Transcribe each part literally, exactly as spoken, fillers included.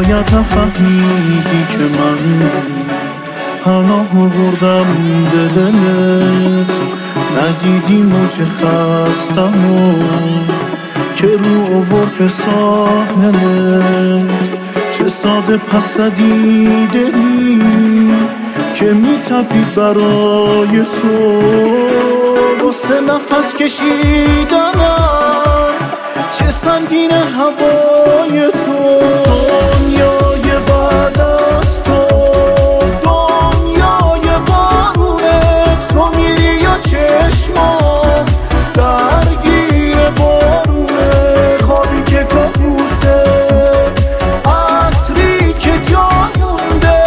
شاید نفهمیدی که من پناه آوردم به دلت، ندیدی موج خستم و که رو آورد به ساحلت. چه ساده پس زدی دلی که میتپید برای تو، واسه نفس کشیدنم چه سنگین هوای تو. دنیای بعد از تو، دنیای بارونت، تو میری یا چشمام درگیر بارونه، خوابی که کابوسه، عطری که جا مونده،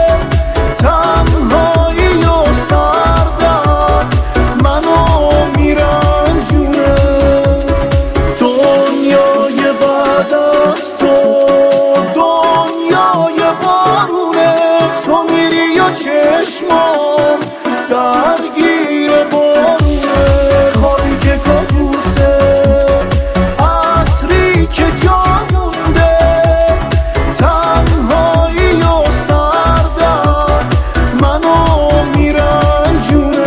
تنهایی و سردم منو میرنجونه. دنیای بعد از تو، دنیای بارونه، تو میری یا چشمام درگیر بارونه، خوابی که کابوسه، عطری که جا مونده، تنهایی و سردم منو میرنجونه.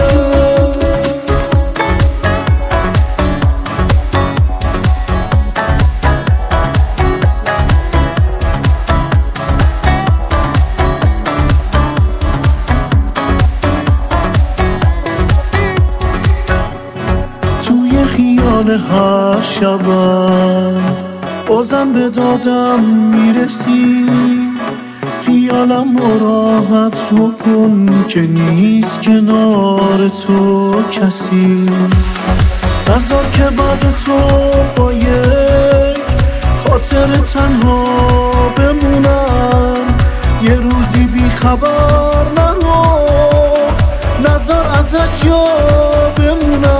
توی خیال هر شبم بازم به دادم میرسی، خیالم رو راحت بکن که نیست کنار تو کسی. نذار که بعد تو با یک خاطر تنها بمونم، یه روزی بی خبر نرو، نذار ازت جا بمونم.